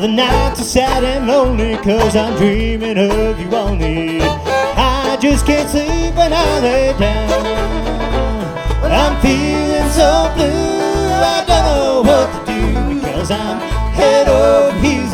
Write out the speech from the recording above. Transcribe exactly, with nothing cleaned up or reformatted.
the nights are sad and lonely, cause I'm dreaming of you only. I just can't sleep when I lay down. I'm feeling so blue, I don't know what to do, because I'm head over heels